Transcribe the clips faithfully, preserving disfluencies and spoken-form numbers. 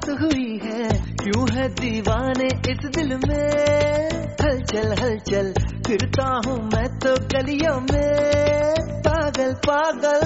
हुई है, क्यों है दीवाने इस दिल में। हलचल हलचल फिरता हूँ मैं तो गलियों में, पागल पागल।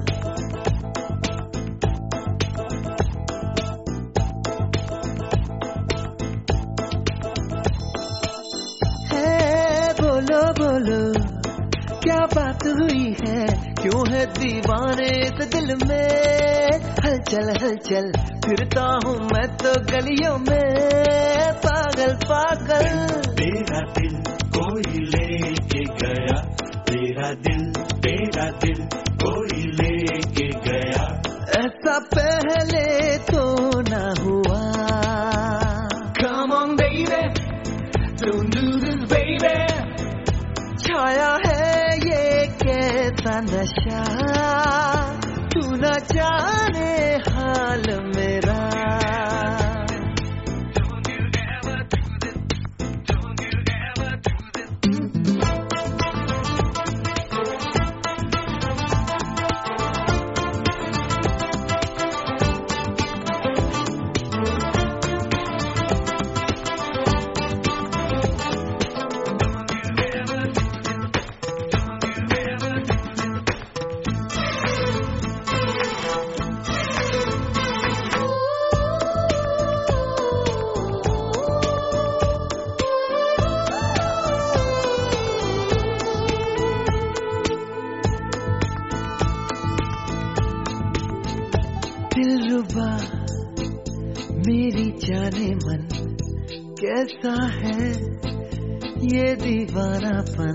है बोलो बोलो क्या बात हुई है, क्यों है दीवाने इस दिल में। हलचल हलचल फिरता हूँ मैं तो गलियों में, पागल पागल। तेरा दिल कोई लेके गया, तेरा दिल तेरा दिल कोई लेके गया। ऐसा पहले तो ना हुआ। Come on baby, don't do this baby। छाया है ये कैसा नशा, तू न जाने हाल मेरा। दिलरुबा मेरी जाने मन, कैसा है ये दीवानापन।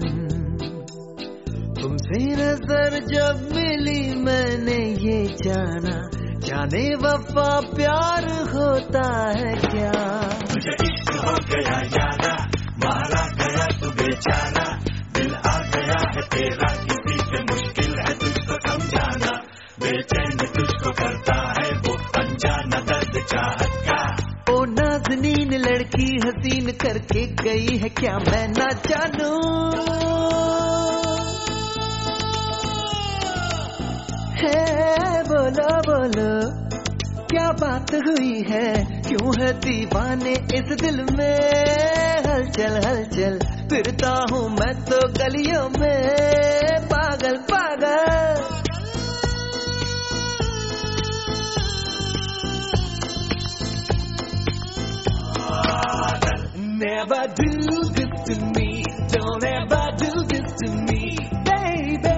तुमसे नजर जब मिली मैंने ये जाना, जाने वफा प्यार होता है क्या। तुझे इश्क हो गया यारा, मारा गया तू बेचारा। दिल आ गया है तेरा, किसी से मुश्किल है तुझको समझाना। बेचैन तुझको करता है वो अनजाना दर्द चाहत का। ओ नाज़नीन लड़की हसीन करके गई है, क्या मैं ना जानूं। है बोलो बोलो क्या बात हुई है, क्यों है दीवाने इस दिल में। हलचल हलचल फिरता हूँ मैं तो गलियों में, पागल पागल। Never do this to me, don't ever do this to me, baby,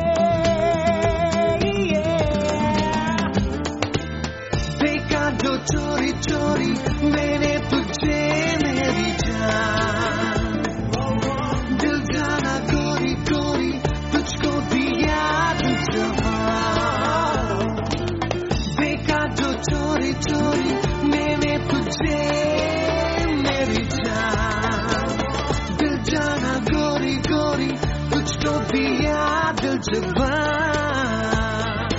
yeah। देखा जो चोरी चोरी मैंने तुझे मेरी जान, दिल जाना गोरी गोरी तुझको दिया जवान। देखा जो चोरी चोरी मैंने तुझे मेरी जान, दिल जाना गोरी गोरी तुझको दिया दिल जवान।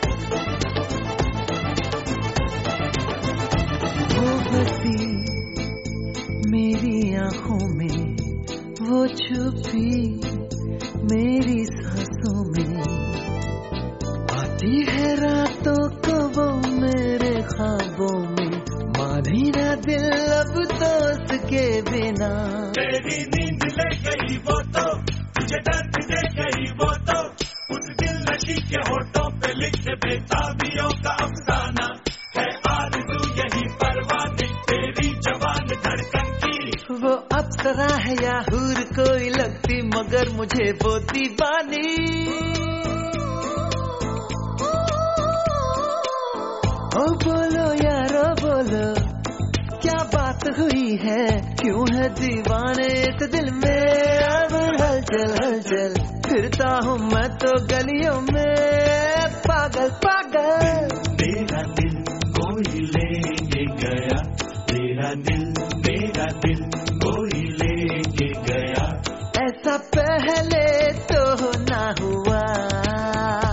वो बसी मेरी आंखों में, वो छुपी मेरी सांसों में। आती है रातों को वो मेरे ख्वाबों में, मानी ना दिल अब दोस्त के बिना। तेरी नींद ले गई वो तो, तुझे दर्द दे गई वो तो। उस दिल नशी के होठों पे लिखे बेताबियों का अफसाना है। आरज़ू यही परवाने तेरी जवान धड़कन की। वो अप्सरा है या हूर कोई लगती, मगर मुझे वो दीवानी। ओ बोलो यारो बोलो क्या बात हुई है, क्यों है दीवाने इस दिल में। अब हलचल हलचल फिरता हूँ मैं तो गलियों में, पागल पागल। तेरा दिल कोई लेके गया, तेरा दिल तेरा दिल कोई लेके गया। ऐसा पहले तो ना हुआ।